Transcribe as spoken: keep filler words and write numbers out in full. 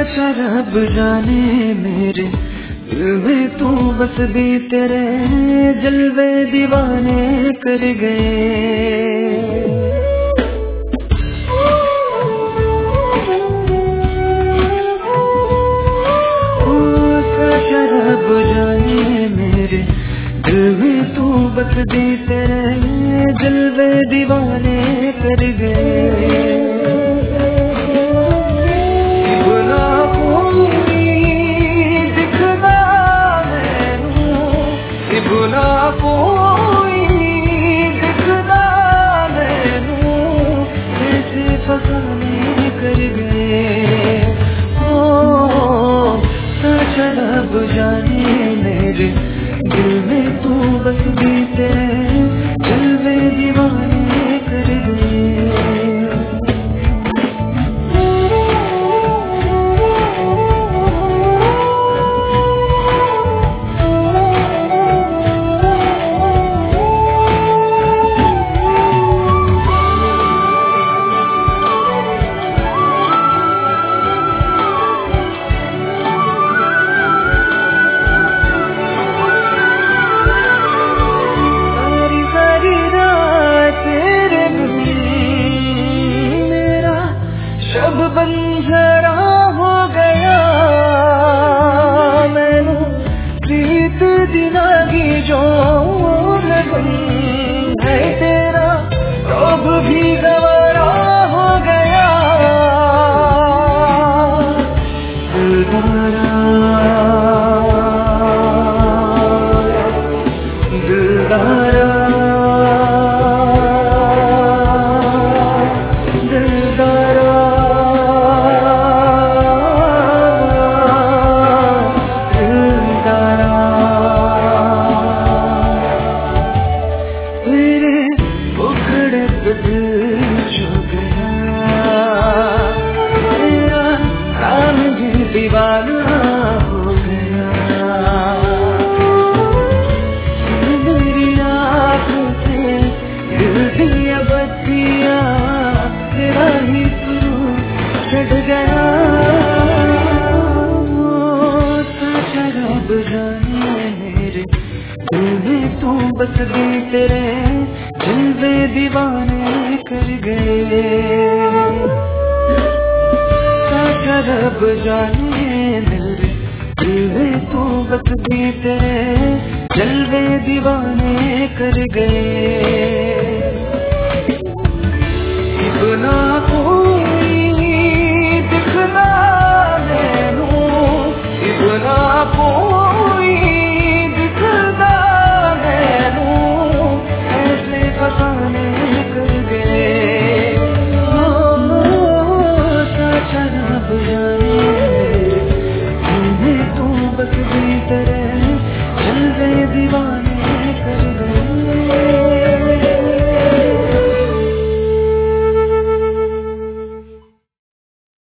अच्छा रब जाने मेरे दिल में तू बस दी, तेरे जलवे दीवाने कर गए। रब जाने मेरे दिल में तू बस दी, तेरे जलवे दीवाने कर गए। बुला कोई दिखदा मैनू, बुला कोई दिखदा मैनू, कैसे फसाने कर गए। ओ सच्चा रब जाने मेरे दिल में तू बस दी, तेरे जलवे दीवाने कर गए। शब बंजरा हो गया मैनू, प्रीत दिलागी जो लगन है तेरा, रोब भी गवारा हो गया। दिलदारा दिलदारा दीवाना हो गया। मेरी आँख से दिल दिया बत्तियाँ, तेरा ही शुरू चढ़ गया। सच्चा रब जाने मेरे दिल में तू बस दी, तेरे जलवे दीवाने कर गए। रब जाने मेरे दिल में तू बस दी, तेरे जलवे दीवाने कर गए। इतना